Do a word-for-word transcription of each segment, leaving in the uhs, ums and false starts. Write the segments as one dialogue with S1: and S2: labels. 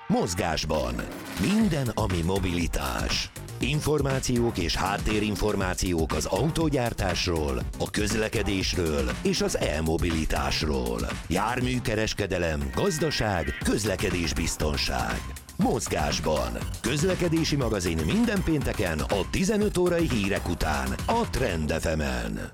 S1: Mozgásban. Minden, ami mobilitás. Információk és háttérinformációk az autógyártásról, a közlekedésről és az e-mobilitásról. Járműkereskedelem, gazdaság, közlekedésbiztonság. Mozgásban. Közlekedési magazin minden pénteken a tizenöt órai hírek után a Trend ef emen.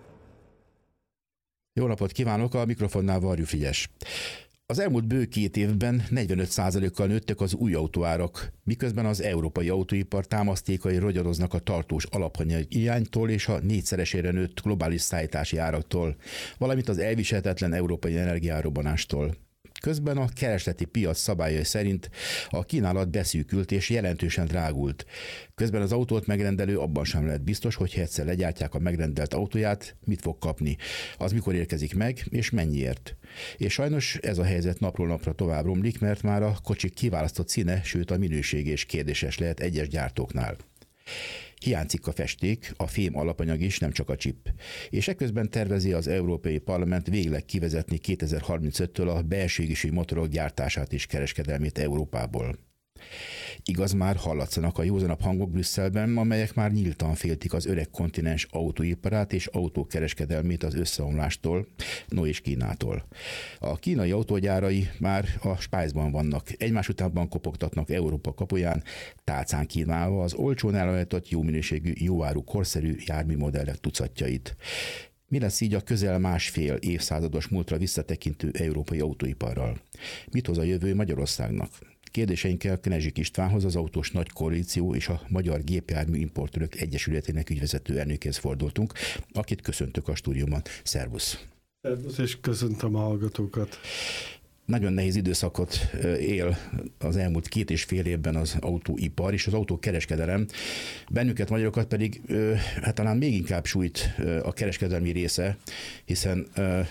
S2: Jó napot kívánok, a mikrofonnál Varjú Frigyes. Az elmúlt bő két évben negyvenöt százalékkal nőttek az új autóárak, miközben az európai autóipar támasztékai rogyadoznak a tartós alapanyag hiánytól és a négyszeresére nőtt globális szállítási áraktól, valamint az elviselhetetlen európai energiárobbanástól. Közben a keresleti piac szabályai szerint a kínálat beszűkült és jelentősen drágult. Közben az autót megrendelő abban sem lehet biztos, hogy egyszer legyártják a megrendelt autóját, mit fog kapni, az mikor érkezik meg, és mennyiért. És sajnos ez a helyzet napról napra tovább romlik, mert már a kocsik kiválasztott színe, sőt a minőség is kérdéses lehet egyes gyártóknál. Hiányzik a festék, a fém alapanyag is, nem csak a chip. És ekközben tervezi az Európai Parlament végleg kivezetni kétezer-harmincöttől a belső égésű motorok gyártását és kereskedelmét Európából. Igaz, már hallatszanak a józanabb hangok Brüsszelben, amelyek már nyíltan féltik az öreg kontinens autóiparát és autókereskedelmét az összeomlástól, no és Kínától. A kínai autógyárai már a spájzban vannak, egymás utánban kopogtatnak Európa kapuján, tálcán kínálva az olcsón elajánlott jó minőségű, jóáru, korszerű járműmodellek tucatjait. Mi lesz így a közel másfél évszázados múltra visszatekintő európai autóiparral? Mit hoz a jövő Magyarországnak? Kérdéseinkkel Knezsik Istvánhoz, az Autós Nagy Koalíció és a Magyar Gépjármű Importőrök Egyesületének ügyvezető elnökéhez fordultunk, akit köszöntök a stúdióban. Szervusz!
S3: Szervusz, és köszöntöm a hallgatókat!
S2: Nagyon nehéz időszakot él az elmúlt két és fél évben az autóipar és az autókereskedelem. Bennünket, magyarokat pedig hát talán még inkább sújt a kereskedelmi része, hiszen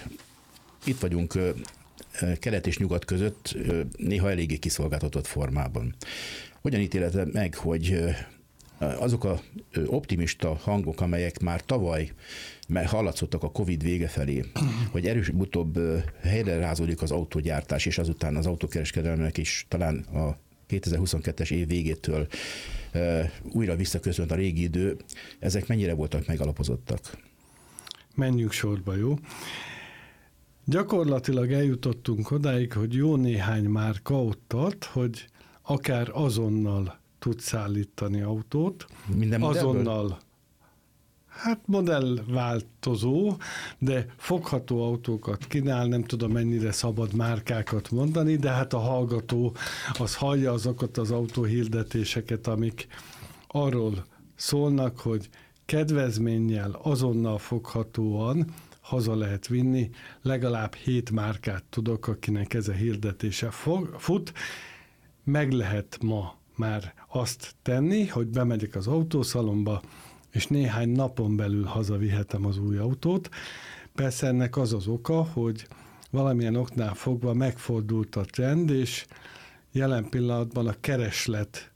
S2: itt vagyunk kelet és nyugat között néha eléggé kiszolgáltatott formában. Hogyan ítélete meg, hogy azok a optimista hangok, amelyek már tavaly hallatszottak a Covid vége felé, hogy erős-utóbb helyre rázódik az autógyártás, és azután az autókereskedelmek is talán a kétezer-huszonkettes év végétől újra visszaköszönt a régi idő, ezek mennyire voltak megalapozottak?
S3: Menjünk sorba, jó? Gyakorlatilag eljutottunk odáig, hogy jó néhány márka ott tart, hogy akár azonnal tud szállítani autót.
S2: Minden
S3: azonnal, hát modellváltozó, de fogható autókat kínál, nem tudom mennyire szabad márkákat mondani, de hát a hallgató az hallja azokat az autóhirdetéseket, amik arról szólnak, hogy kedvezménnyel azonnal foghatóan haza lehet vinni, legalább hét márkát tudok, akinek ez a hirdetése fog, fut. Meg lehet ma már azt tenni, hogy bemegyek az autószalomba, és néhány napon belül hazavihetem az új autót. Persze ennek az az oka, hogy valamilyen oknál fogva megfordult a trend, és jelen pillanatban a kereslet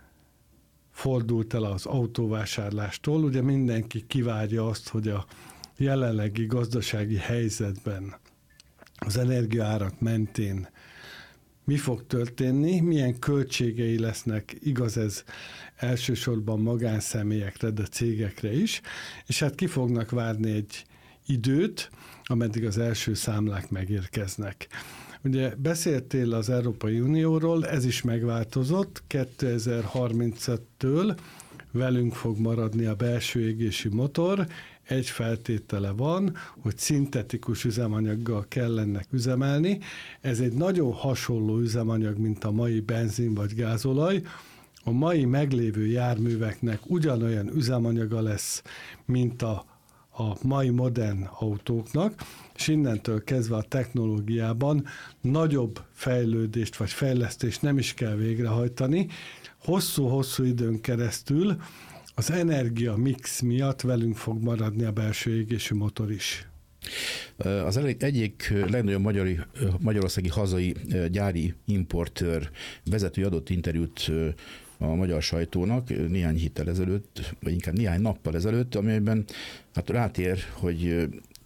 S3: fordult el az autóvásárlástól. Ugye mindenki kivárja azt, hogy a jelenlegi gazdasági helyzetben az energiaárak mentén mi fog történni, milyen költségei lesznek, igaz ez elsősorban magánszemélyekre, de cégekre is, és hát ki fognak várni egy időt, ameddig az első számlák megérkeznek. Ugye beszéltél az Európai Unióról, ez is megváltozott, kétezer-harmincöttől velünk fog maradni a belső égésű motor. Egy feltétele van, hogy szintetikus üzemanyaggal kell ennek üzemelni. Ez egy nagyon hasonló üzemanyag, mint a mai benzin vagy gázolaj. A mai meglévő járműveknek ugyanolyan üzemanyaga lesz, mint a, a mai modern autóknak, és innentől kezdve a technológiában nagyobb fejlődést vagy fejlesztést nem is kell végrehajtani. Hosszú-hosszú időn keresztül az energia mix miatt velünk fog maradni a belső égésű motor is.
S2: Az egyik legnagyobb magyari, magyarországi hazai gyári importőr vezető adott interjút a magyar sajtónak néhány héttel ezelőtt, vagy inkább néhány nappal ezelőtt, amelyben hát rátér, hogy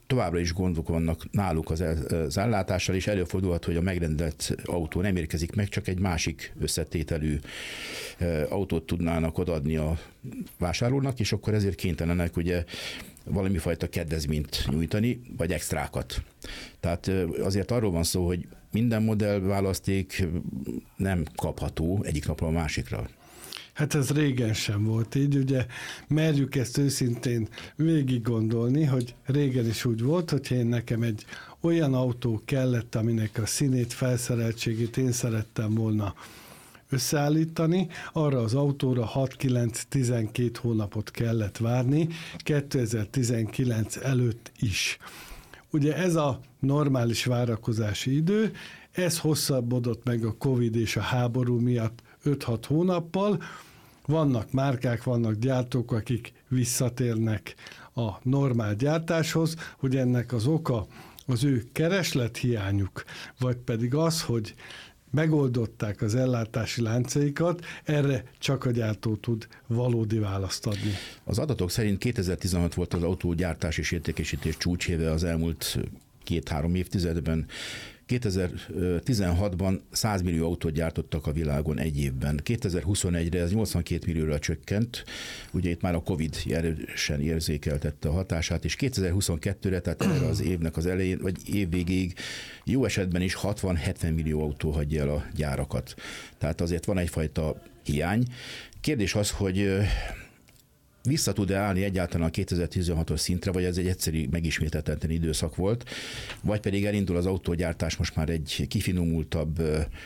S2: továbbra is gondok vannak náluk az, az ellátással, és előfordulhat, hogy a megrendelt autó nem érkezik meg, csak egy másik összetételű autót tudnának odaadni a vásárlónak, és akkor ezért kénytelenek ugye valami fajta kedvezményt nyújtani, vagy extrákat. Tehát azért arról van szó, hogy minden modellválaszték nem kapható egyik napról a másikra.
S3: Hát ez régen sem volt így, ugye merjük ezt őszintén végig gondolni, hogy régen is úgy volt, hogyha én nekem egy olyan autó kellett, aminek a színét, felszereltségét én szerettem volna összeállítani, arra az autóra hat-kilenc-tizenkét hónapot kellett várni, kétezer-tizenkilenc előtt is. Ugye ez a normális várakozási idő, ez hosszabbodott meg a Covid és a háború miatt öt-hat hónappal. Vannak márkák, vannak gyártók, akik visszatérnek a normál gyártáshoz, hogy ennek az oka az ő kereslethiányuk, vagy pedig az, hogy megoldották az ellátási láncaikat, erre csak a gyártó tud valódi választ adni.
S2: Az adatok szerint kétezer-tizenhat volt az autógyártás és értékesítés csúcséve az elmúlt két-három évtizedben. kétezer-tizenhatban száz millió autót gyártottak a világon egy évben. kétezer-huszonegyre ez nyolcvankét millióra csökkent, ugye itt már a Covid erősen érzékeltette a hatását, és kétezer-huszonkettőre, tehát erre az évnek az elején, vagy év végéig jó esetben is hatvan-hetven millió autó hagyja el a gyárakat. Tehát azért van egyfajta hiány. Kérdés az, hogy vissza tud-e állni egyáltalán a kétezer-tizenhatos szintre, vagy ez egy egyszerű megismételhetetlen időszak volt, vagy pedig elindul az autógyártás most már egy kifinomultabb,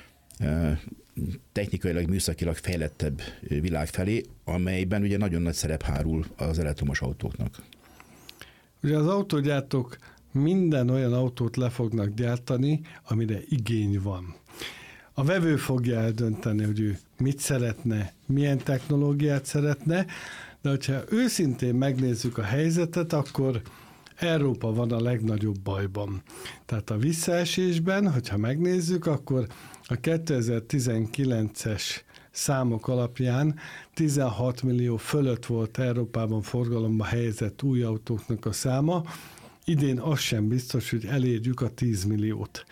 S2: technikailag, műszakilag fejlettebb világ felé, amelyben ugye nagyon nagy szerep hárul az elektromos autóknak.
S3: Ugye az autógyártók minden olyan autót le fognak gyártani, amire igény van. A vevő fogja eldönteni, hogy ő mit szeretne, milyen technológiát szeretne, de hogyha őszintén megnézzük a helyzetet, akkor Európa van a legnagyobb bajban. Tehát a visszaesésben, hogyha megnézzük, akkor a kétezer-tizenkilences számok alapján tizenhat millió fölött volt Európában forgalomba helyezett új autóknak a száma. Idén az sem biztos, hogy elérjük a tíz milliót.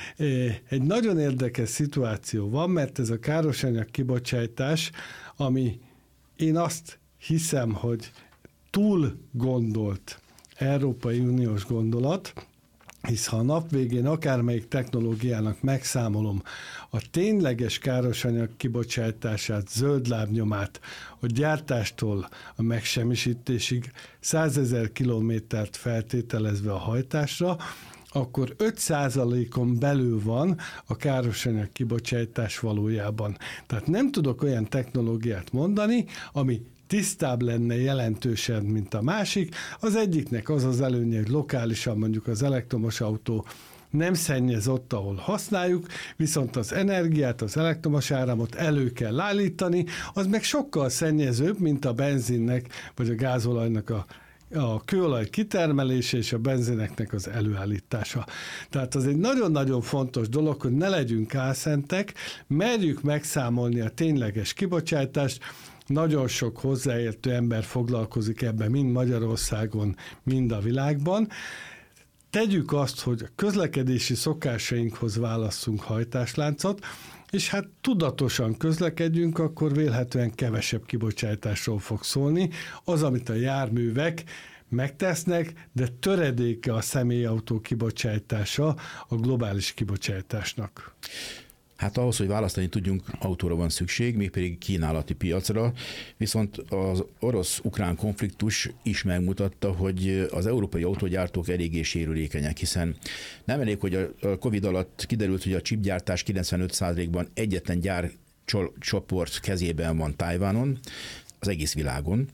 S3: Egy nagyon érdekes szituáció van, mert ez a károsanyag kibocsátás, ami én azt hiszem, hogy túl gondolt Európai Uniós gondolat, hisz ha a nap végén akármelyik technológiának megszámolom a tényleges károsanyag kibocsátását, zöld lábnyomát, a gyártástól a megsemmisítésig százezer kilométert feltételezve a hajtásra, akkor öt százalékon belül van a károsanyag kibocsátás valójában. Tehát nem tudok olyan technológiát mondani, ami tisztább lenne jelentősen, mint a másik. Az egyiknek az az előnye, hogy lokálisan mondjuk az elektromos autó nem szennyez ott, ahol használjuk, viszont az energiát, az elektromos áramot elő kell állítani, az meg sokkal szennyezőbb, mint a benzinnek vagy a gázolajnak a a kőolaj kitermelése és a benzineknek az előállítása. Tehát az egy nagyon-nagyon fontos dolog, hogy ne legyünk álszentek, merjük megszámolni a tényleges kibocsátást. Nagyon sok hozzáértő ember foglalkozik ebben, mind Magyarországon, mind a világban. Tegyük azt, hogy a közlekedési szokásainkhoz válasszunk hajtásláncot, és hát tudatosan közlekedjünk, akkor vélhetően kevesebb kibocsátásról fog szólni. Az, amit a járművek megtesznek, de töredéke a személyautó kibocsátása a globális kibocsátásnak.
S2: Hát ahhoz, hogy választani tudjunk, autóra van szükség, mégpedig kínálati piacra, viszont az orosz-ukrán konfliktus is megmutatta, hogy az európai autógyártók eléggé sérülékenyek, hiszen nem elég, hogy a Covid alatt kiderült, hogy a chipgyártás kilencvenöt százalékban egyetlen gyárcsoport kezében van Tajvanon, az egész világon.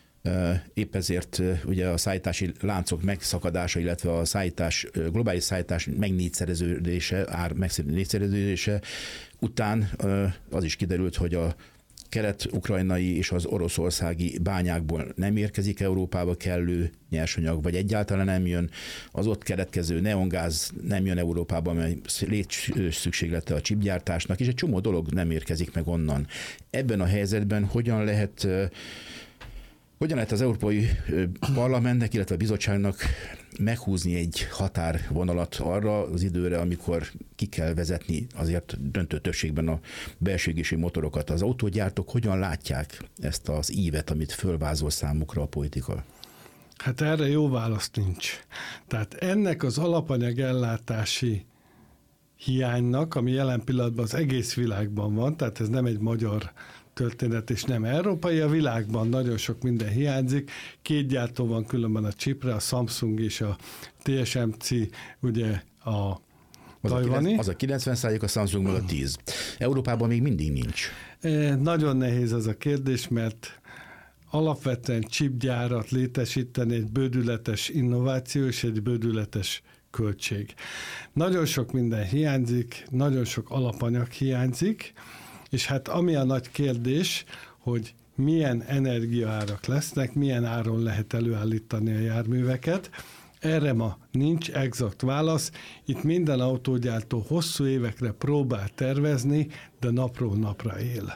S2: Épp ezért ugye a szállítási láncok megszakadása, illetve a szállítás, globális szállítás megnégyszereződése, ár megnégyszereződése után az is kiderült, hogy a kelet-ukrajnai és az oroszországi bányákból nem érkezik Európába kellő nyersanyag, vagy egyáltalán nem jön. Az ott keletkező neongáz nem jön Európába, mert létszükséglete a chipgyártásnak, és egy csomó dolog nem érkezik meg onnan. Ebben a helyzetben hogyan lehet Hogyan lehet az Európai Parlamentnek, illetve a bizottságnak meghúzni egy határvonalat arra az időre, amikor ki kell vezetni azért döntő többségben a belső égésű motorokat. Az autógyártók hogyan látják ezt az ívet, amit fölvázol számukra a politika?
S3: Hát erre jó válasz nincs. Tehát ennek az alapanyag ellátási hiánynak, ami jelen pillanatban az egész világban van, tehát ez nem egy magyar történet, és nem európai, a világban nagyon sok minden hiányzik. Két gyártó van különben a chipre, a Samsung és a té es em cé, ugye a tajvani.
S2: Az a kilencven százalék, a Samsung meg a tíz. Európában még mindig nincs.
S3: E, nagyon nehéz ez a kérdés, mert alapvetően chipgyárat létesíteni egy bődületes innováció és egy bődületes költség. Nagyon sok minden hiányzik, nagyon sok alapanyag hiányzik, és hát ami a nagy kérdés, hogy milyen energiaárak lesznek, milyen áron lehet előállítani a járműveket. Erre ma nincs exakt válasz. Itt minden autógyártó hosszú évekre próbál tervezni, de napról napra él.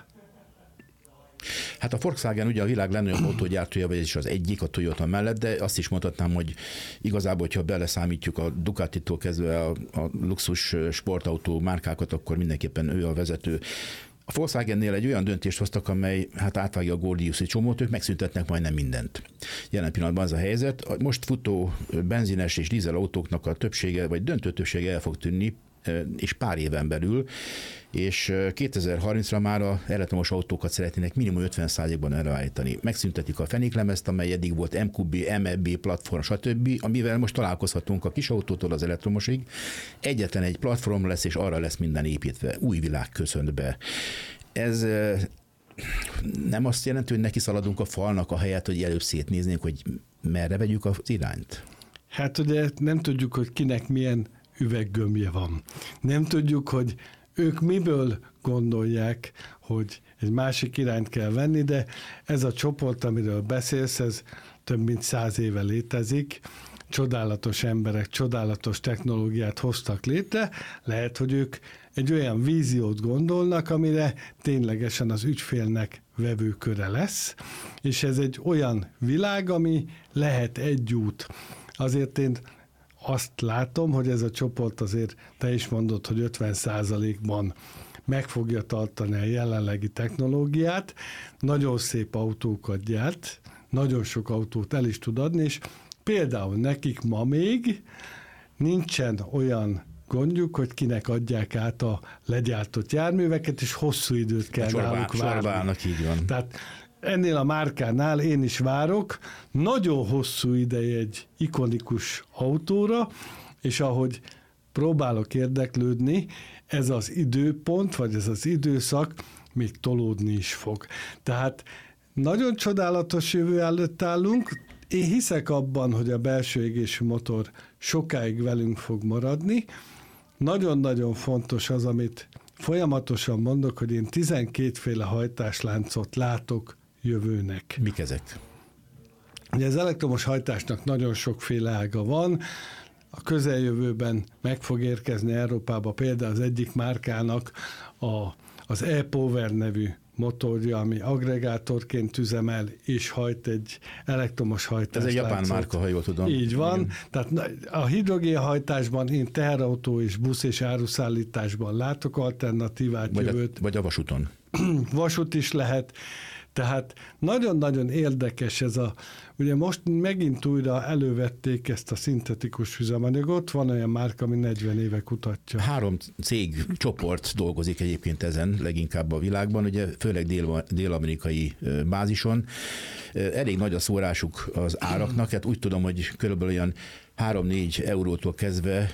S2: Hát a Volkswagen ugye a világ legnagyobb autógyártója, vagyis az egyik a Toyota mellett, de azt is mondhatnám, hogy igazából, hogyha beleszámítjuk a Ducatitól kezdve a, a luxus sportautó márkákat, akkor mindenképpen ő a vezető. A Volkswagennél egy olyan döntést hoztak, amely hát átvágja a Gordiuszi csomót, ők megszüntetnek majdnem mindent. Jelen pillanatban az a helyzet. A most futó benzines és dízel autóknak a többsége, vagy döntő többsége el fog tűnni, és pár éven belül, és kétezer-harmincra már a elektromos autókat szeretnének minimum ötven százalékban előállítani. Megszüntetik a fenéklemezt, amely eddig volt em kú bé, em e bé platform, stb., amivel most találkozhatunk a kis autótól az elektromosig. Egyetlen egy platform lesz, és arra lesz minden építve. Új világ köszönt be. Ez nem azt jelenti, hogy neki szaladunk a falnak a helyet, hogy előbb szétnéznénk, hogy merre vegyük az irányt?
S3: Hát ugye nem tudjuk, hogy kinek milyen üveggömbje van. Nem tudjuk, hogy ők miből gondolják, hogy egy másik irányt kell venni, de ez a csoport, amiről beszélsz, ez több mint száz éve létezik. Csodálatos emberek, csodálatos technológiát hoztak létre. Lehet, hogy ők egy olyan víziót gondolnak, amire ténylegesen az ügyfélnek vevőköre lesz, és ez egy olyan világ, ami lehet egy út. Azért én azt látom, hogy ez a csoport azért, te is mondod, hogy ötven százalékban meg fogja tartani a jelenlegi technológiát, nagyon szép autókat gyárt, nagyon sok autót el is tud adni, és például nekik ma még nincsen olyan gondjuk, hogy kinek adják át a legyártott járműveket, és hosszú időt kell
S2: Csorbán,
S3: náluk várni.
S2: Csorbálnak, így van.
S3: Tehát ennél a márkánál én is várok nagyon hosszú ideje egy ikonikus autóra, és ahogy próbálok érdeklődni, ez az időpont, vagy ez az időszak még tolódni is fog. Tehát nagyon csodálatos jövő előtt állunk. Én hiszek abban, hogy a belső égésű motor sokáig velünk fog maradni. Nagyon-nagyon fontos az, amit folyamatosan mondok, hogy én tizenkétféle hajtásláncot látok jövőnek.
S2: Mik ezek?
S3: Ugye az elektromos hajtásnak nagyon sokféle ága van. A közeljövőben meg fog érkezni Európába például az egyik márkának a, az e-Power nevű motorja, ami agregátorként üzemel, és hajt egy elektromos hajtásláncot.
S2: Ez egy japán márka, ha jól tudom.
S3: Így van.
S2: Igen.
S3: Tehát a hidrogénhajtásban én teherautó és busz és áruszállításban látok alternatívát,
S2: vagy
S3: jövőt.
S2: A, vagy a vasúton.
S3: Vasút is lehet. Tehát nagyon-nagyon érdekes ez a, ugye most megint újra elővették ezt a szintetikus üzemanyagot, van olyan márka, ami negyven éve kutatja.
S2: Három cég csoport dolgozik egyébként ezen leginkább a világban, ugye főleg dél, dél-amerikai bázison. Elég nagy a szórásuk az áraknak, hát úgy tudom, hogy körülbelül olyan három-négy eurótól kezdve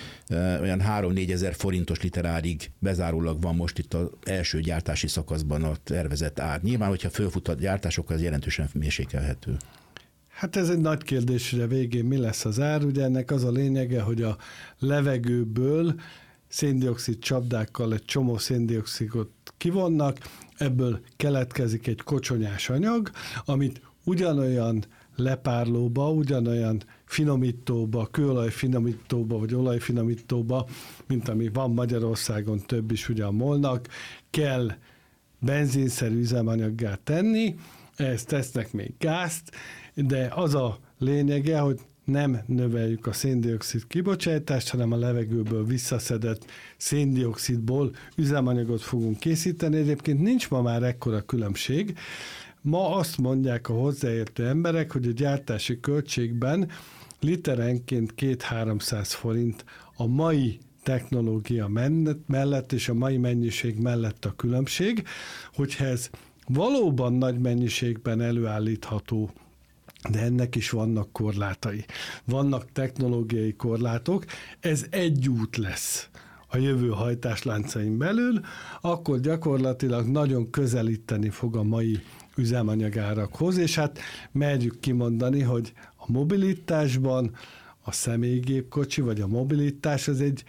S2: olyan három-négy ezer forintos literárig bezárólag van most itt az első gyártási szakaszban a tervezett ár. Nyilván, hogyha fölfut a gyártások, az jelentősen mérsékelhető.
S3: Hát ez egy nagy kérdés, hogy a végén mi lesz az ár. Ugye ennek az a lényege, hogy a levegőből széndioxid csapdákkal egy csomó széndioxidot kivonnak, ebből keletkezik egy kocsonyás anyag, amit ugyanolyan lepárlóba, ugyanolyan finomítóba, kőolaj finomítóba, vagy olajfinomítóba, mint ami van Magyarországon, több is ugye a MOL-nak, kell benzinszerű üzemanyaggá tenni, ehhez tesznek még gázt, de az a lényege, hogy nem növeljük a széndioxid kibocsátást, hanem a levegőből visszaszedett széndioxidból üzemanyagot fogunk készíteni. Egyébként nincs ma már ekkora különbség. Ma azt mondják a hozzáértő emberek, hogy a gyártási költségben literenként kétszáz-háromszáz forint a mai technológia mellett és a mai mennyiség mellett a különbség, hogyha ez valóban nagy mennyiségben előállítható, de ennek is vannak korlátai. Vannak technológiai korlátok, ez egy út lesz a jövő hajtásláncain belül, akkor gyakorlatilag nagyon közelíteni fog a mai üzemanyagárakhoz, és hát merjük kimondani, hogy a mobilitásban a személygépkocsi vagy a mobilitás az egy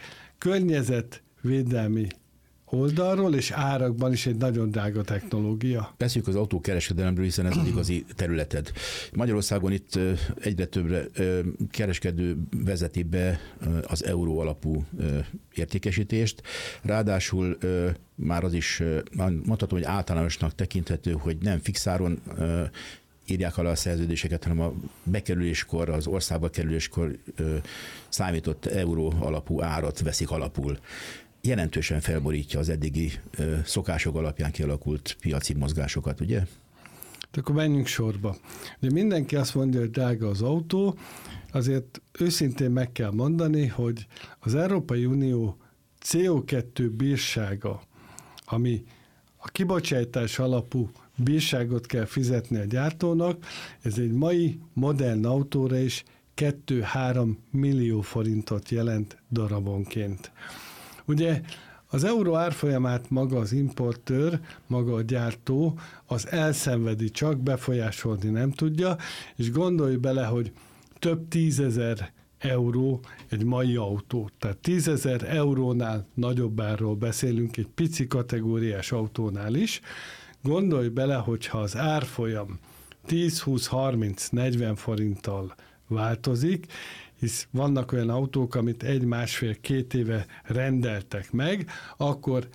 S3: környezetvédelmi oldalról és árakban is egy nagyon drága technológia.
S2: Beszéljük az autókereskedelemről, hiszen ez az igazi területed. Magyarországon itt egyre többre kereskedő vezeti be az euró alapú értékesítést. Ráadásul már az is mondhatom, hogy általánosnak tekinthető, hogy nem fixáron írják alá a szerződéseket, hanem a bekerüléskor, az országba kerüléskor számított euró alapú árat veszik alapul. Jelentősen felborítja az eddigi szokások alapján kialakult piaci mozgásokat, ugye?
S3: De akkor menjünk sorba. Ugye mindenki azt mondja, hogy drága az autó, azért őszintén meg kell mondani, hogy az Európai Unió cé o kettő bírsága, ami a kibocsátás alapú bírságot kell fizetni a gyártónak, ez egy mai modern autóra is kettő-három millió forintot jelent darabonként. Ugye az euró árfolyamát maga az importőr, maga a gyártó, az elszenvedi, csak befolyásolni nem tudja, és gondolj bele, hogy több tízezer euró egy mai autó. Tehát tízezer eurónál nagyobb árról beszélünk, egy pici kategóriás autónál is. Gondolj bele, hogyha az árfolyam tíz, húsz, harminc, negyven forinttal változik, hisz vannak olyan autók, amit egy, másfél, két éve rendeltek meg, akkor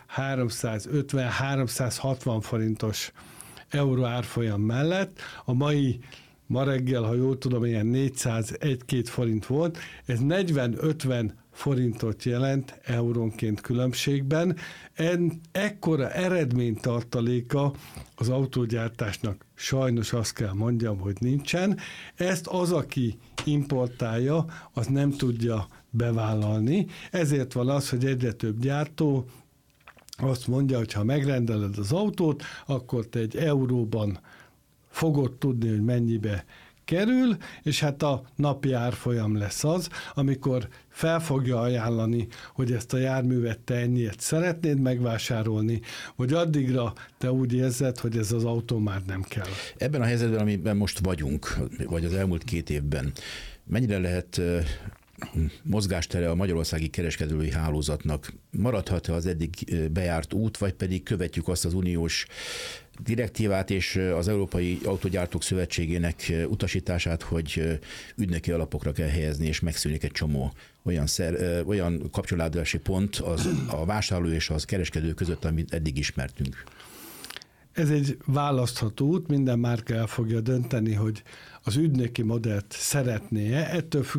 S3: háromszázötven-háromszázhatvan forintos euró árfolyam mellett a mai, ma reggel, ha jól tudom, ilyen négyszázegy-két forint volt, ez negyven-ötven forintot jelent eurónként különbségben. En, ekkora eredménytartaléka az autógyártásnak sajnos azt kell mondjam, hogy nincsen. Ezt az, aki importálja, az nem tudja bevállalni. Ezért van az, hogy egyre több gyártó azt mondja, hogy ha megrendeled az autót, akkor te egy euróban fogod tudni, hogy mennyibe kerül, és hát a napi árfolyam lesz az, amikor fel fogja ajánlani, hogy ezt a járművet te ennyiért szeretnéd megvásárolni, vagy addigra te úgy érzed, hogy ez az autó már nem kell.
S2: Ebben a helyzetben, amiben most vagyunk, vagy az elmúlt két évben, mennyire lehet mozgástere a magyarországi kereskedői hálózatnak? Maradhat-e az eddig bejárt út, vagy pedig követjük azt az uniós direktívát és az Európai Autógyártók Szövetségének utasítását, hogy ügynöki alapokra kell helyezni, és megszűnik egy csomó olyan, szer, olyan kapcsolódási pont az, a vásárló és az kereskedő között, amit eddig ismertünk?
S3: Ez egy választható út, minden márka el fogja dönteni, hogy az ügynöki modellt szeretné-e, ettől függ